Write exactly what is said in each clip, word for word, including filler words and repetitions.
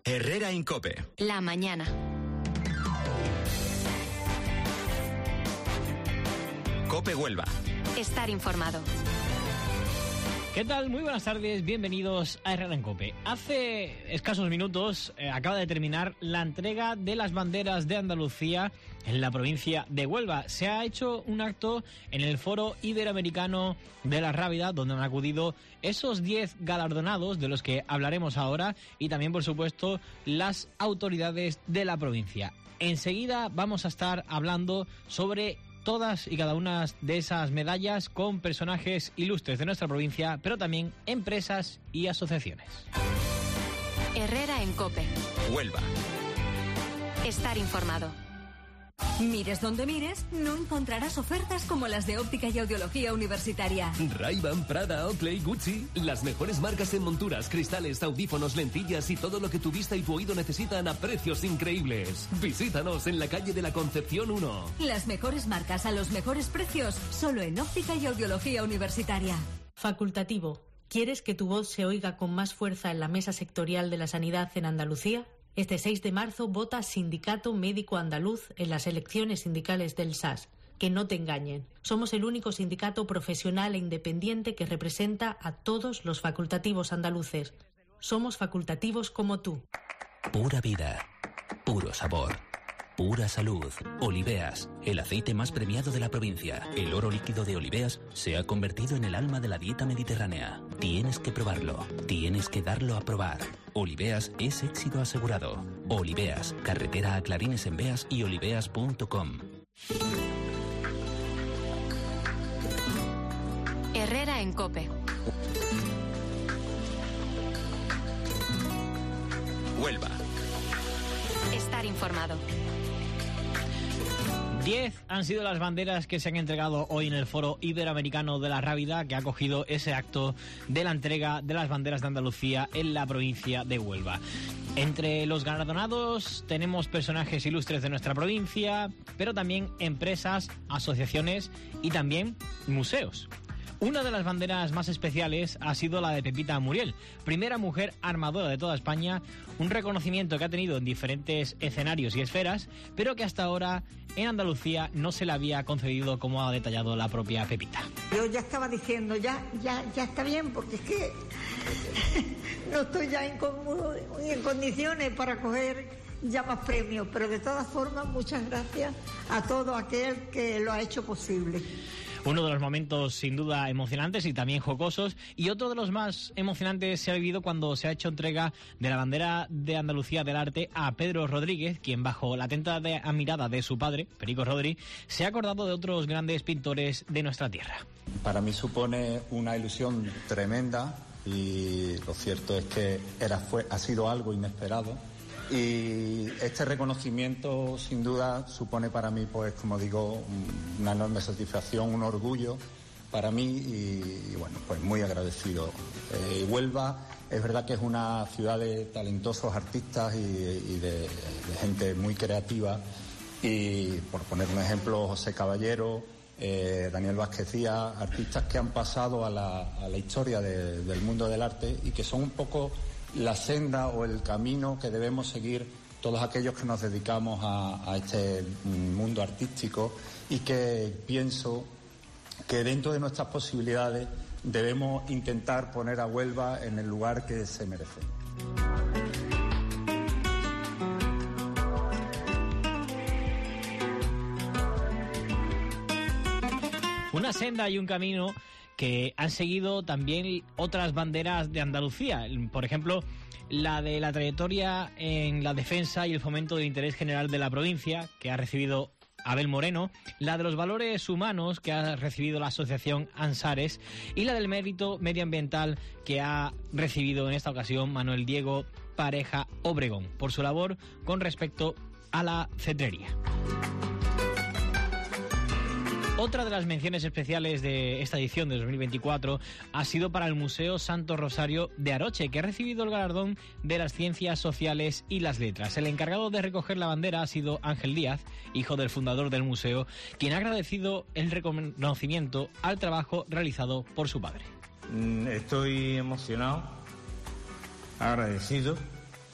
Herrera en COPE. La mañana. COPE Huelva. Estar informado. ¿Qué tal? Muy buenas tardes, bienvenidos a Herrera en COPE. Hace escasos minutos eh, acaba de terminar la entrega de las banderas de Andalucía en la provincia de Huelva. Se ha hecho un acto en el Foro Iberoamericano de la Rábida, donde han acudido esos diez galardonados de los que hablaremos ahora y también, por supuesto, las autoridades de la provincia. Enseguida vamos a estar hablando sobre todas y cada una de esas medallas con personajes ilustres de nuestra provincia, pero también empresas y asociaciones. Herrera en COPE. Huelva. Estar informado. Mires donde mires, no encontrarás ofertas como las de Óptica y Audiología Universitaria. Ray-Ban, Prada, Oakley, Gucci, las mejores marcas en monturas, cristales, audífonos, lentillas y todo lo que tu vista y tu oído necesitan a precios increíbles. Visítanos en la calle de la Concepción uno. Las mejores marcas a los mejores precios, solo en Óptica y Audiología Universitaria. Facultativo. ¿Quieres que tu voz se oiga con más fuerza en la mesa sectorial de la sanidad en Andalucía? Este seis de marzo vota Sindicato Médico Andaluz en las elecciones sindicales del S A S. Que no te engañen. Somos el único sindicato profesional e independiente que representa a todos los facultativos andaluces. Somos facultativos como tú. Pura vida. Puro sabor. Pura salud. Oliveas, el aceite más premiado de la provincia. El oro líquido de Oliveas se ha convertido en el alma de la dieta mediterránea. Tienes que probarlo. Tienes que darlo a probar. Oliveas es éxito asegurado. Oliveas, carretera a Clarines en Beas y oliveas punto com. Herrera en COPE. Huelva. Estar informado. Diez han sido las banderas que se han entregado hoy en el Foro Iberoamericano de la Rábida, que ha acogido ese acto de la entrega de las banderas de Andalucía en la provincia de Huelva. Entre los galardonados tenemos personajes ilustres de nuestra provincia, pero también empresas, asociaciones y también museos. Una de las banderas más especiales ha sido la de Pepita Muriel, primera mujer armadora de toda España, un reconocimiento que ha tenido en diferentes escenarios y esferas, pero que hasta ahora en Andalucía no se le había concedido, como ha detallado la propia Pepita. Yo ya estaba diciendo, ya, ya, ya está bien, porque es que no estoy ya en, en condiciones para coger ya más premios, pero de todas formas muchas gracias a todo aquel que lo ha hecho posible. Uno de los momentos sin duda emocionantes y también jocosos, y otro de los más emocionantes se ha vivido cuando se ha hecho entrega de la bandera de Andalucía del Arte a Pedro Rodríguez, quien bajo la atenta de, mirada de su padre, Perico Rodri, se ha acordado de otros grandes pintores de nuestra tierra. Para mí supone una ilusión tremenda y lo cierto es que era, fue, ha sido algo inesperado. Y este reconocimiento sin duda supone para mí, pues como digo, una enorme satisfacción, un orgullo para mí y, y bueno, pues muy agradecido. Eh, Huelva es verdad que es una ciudad de talentosos artistas y, y de, de gente muy creativa y por poner un ejemplo, José Caballero, eh, Daniel Vázquez Díaz, artistas que han pasado a la, a la historia de, del mundo del arte y que son un poco la senda o el camino que debemos seguir todos aquellos que nos dedicamos a, a este mundo artístico y que pienso que dentro de nuestras posibilidades debemos intentar poner a Huelva en el lugar que se merece. Una senda y un camino que han seguido también otras banderas de Andalucía. Por ejemplo, la de la trayectoria en la defensa y el fomento del interés general de la provincia, que ha recibido Abel Moreno, la de los valores humanos, que ha recibido la asociación Ansares, y la del mérito medioambiental, que ha recibido en esta ocasión Manuel Diego Pareja Obregón, por su labor con respecto a la cetrería. Otra de las menciones especiales de esta edición de dos mil veinticuatro ha sido para el Museo Santo Rosario de Aroche, que ha recibido el galardón de las Ciencias Sociales y las Letras. El encargado de recoger la bandera ha sido Ángel Díaz, hijo del fundador del museo, quien ha agradecido el reconocimiento al trabajo realizado por su padre. Estoy emocionado, agradecido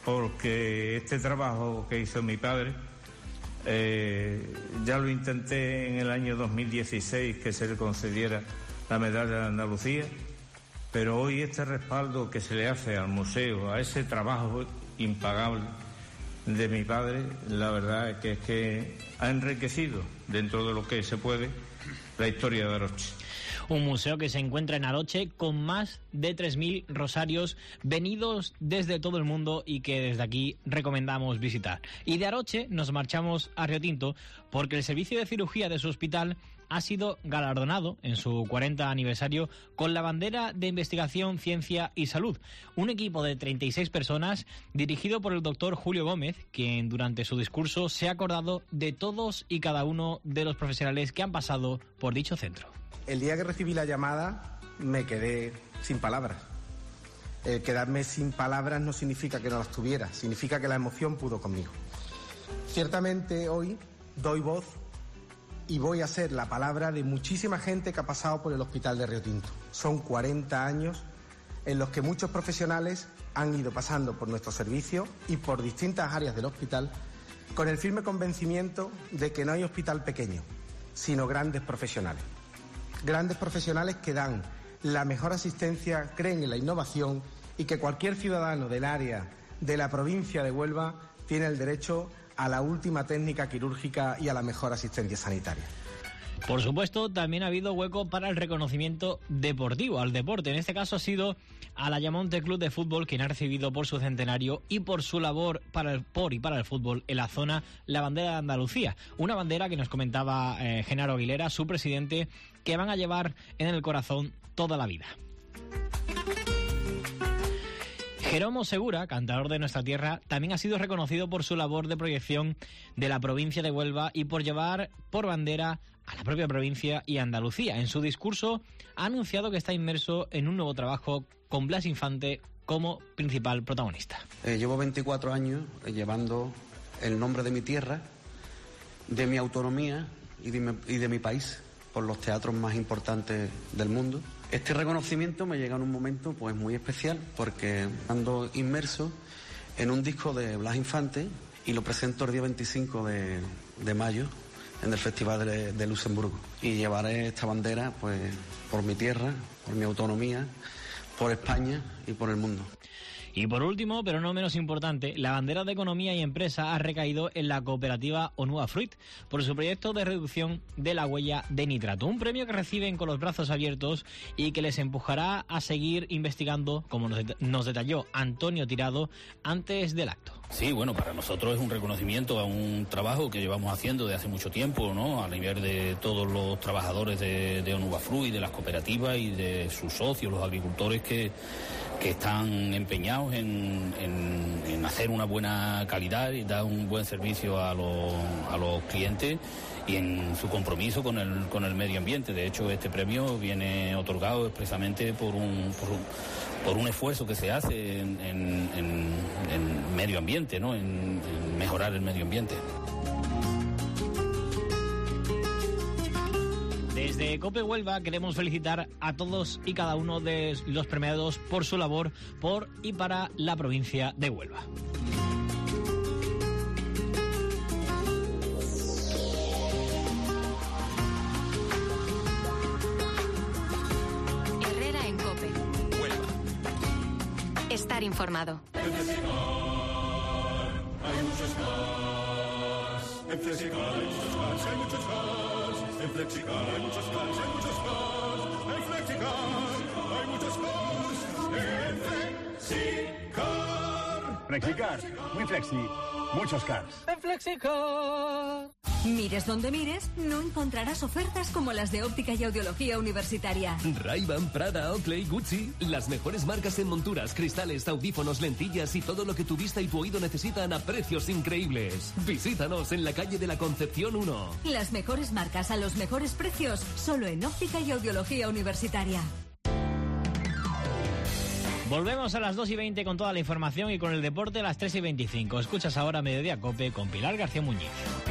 porque este trabajo que hizo mi padre, eh, ya lo intenté en el año dos mil dieciséis, que se le concediera la medalla de Andalucía, pero hoy este respaldo que se le hace al museo, a ese trabajo impagable de mi padre, la verdad es que, es que ha enriquecido, dentro de lo que se puede, la historia de Aroche. Un museo que se encuentra en Aroche con más de tres mil rosarios venidos desde todo el mundo y que desde aquí recomendamos visitar. Y de Aroche nos marchamos a Río Tinto porque el servicio de cirugía de su hospital ha sido galardonado en su cuarenta aniversario con la bandera de investigación, ciencia y salud. Un equipo de treinta y seis personas dirigido por el doctor Julio Gómez, quien durante su discurso se ha acordado de todos y cada uno de los profesionales que han pasado por dicho centro. El día que recibí la llamada me quedé sin palabras. El quedarme sin palabras no significa que no las tuviera, significa que la emoción pudo conmigo. Ciertamente hoy doy voz y voy a ser la palabra de muchísima gente que ha pasado por el hospital de Río Tinto. Son cuarenta años en los que muchos profesionales han ido pasando por nuestro servicio y por distintas áreas del hospital con el firme convencimiento de que no hay hospital pequeño, sino grandes profesionales. Grandes profesionales que dan la mejor asistencia, creen en la innovación y que cualquier ciudadano del área de la provincia de Huelva tiene el derecho a la última técnica quirúrgica y a la mejor asistencia sanitaria. Por supuesto, también ha habido hueco para el reconocimiento deportivo, al deporte. En este caso ha sido al Ayamonte Club de Fútbol, quien ha recibido por su centenario y por su labor para el, por y para el fútbol en la zona la bandera de Andalucía. Una bandera que nos comentaba eh, Genaro Aguilera, su presidente, que van a llevar en el corazón toda la vida. Jeromo Segura, cantador de nuestra tierra, también ha sido reconocido por su labor de proyección de la provincia de Huelva y por llevar por bandera a la propia provincia y Andalucía. En su discurso ha anunciado que está inmerso en un nuevo trabajo con Blas Infante como principal protagonista. Eh, llevo veinticuatro años eh, llevando el nombre de mi tierra, de mi autonomía y de mi, y de mi país por los teatros más importantes del mundo. Este reconocimiento me llega en un momento pues muy especial porque ando inmerso en un disco de Blas Infante y lo presento el día veinticinco de, de mayo en el Festival de, de Luxemburgo. Y llevaré esta bandera pues por mi tierra, por mi autonomía, por España y por el mundo. Y por último, pero no menos importante, la bandera de Economía y Empresa ha recaído en la cooperativa Onua Fruit por su proyecto de reducción de la huella de nitrato. Un premio que reciben con los brazos abiertos y que les empujará a seguir investigando, como nos, det- nos detalló Antonio Tirado antes del acto. Sí, bueno, para nosotros es un reconocimiento a un trabajo que llevamos haciendo de hace mucho tiempo, ¿no? A nivel de todos los trabajadores de, de Onua Fruit, de las cooperativas y de sus socios, los agricultores que, que están empeñados en, en, en hacer una buena calidad y dar un buen servicio a los, a los clientes y en su compromiso con el, con el medio ambiente. De hecho, este premio viene otorgado expresamente por un... Por un por un esfuerzo que se hace en, en, en, en medio ambiente, ¿no? En, en mejorar el medio ambiente. Desde COPE Huelva queremos felicitar a todos y cada uno de los premiados por su labor por y para la provincia de Huelva. Herrera en COPE. Estar informado. En Flexicar hay muchos cars. En Flexicar hay muchos cars, hay muchos cars. En Flexicar hay muchos cars, hay muchos cars. En Flexicar hay muchos cars. En Flexicar. Flexicar, muy flexi, muchos cars. En Flexicar. Mires donde mires, no encontrarás ofertas como las de Óptica y Audiología Universitaria. Ray-Ban, Prada, Oakley, Gucci, las mejores marcas en monturas, cristales, audífonos, lentillas y todo lo que tu vista y tu oído necesitan a precios increíbles. Visítanos en la calle de la Concepción uno. Las mejores marcas a los mejores precios, solo en Óptica y Audiología Universitaria. Volvemos a las dos y veinte con toda la información y con el deporte a las tres y veinticinco. Escuchas ahora Mediodía COPE con Pilar García Muñiz.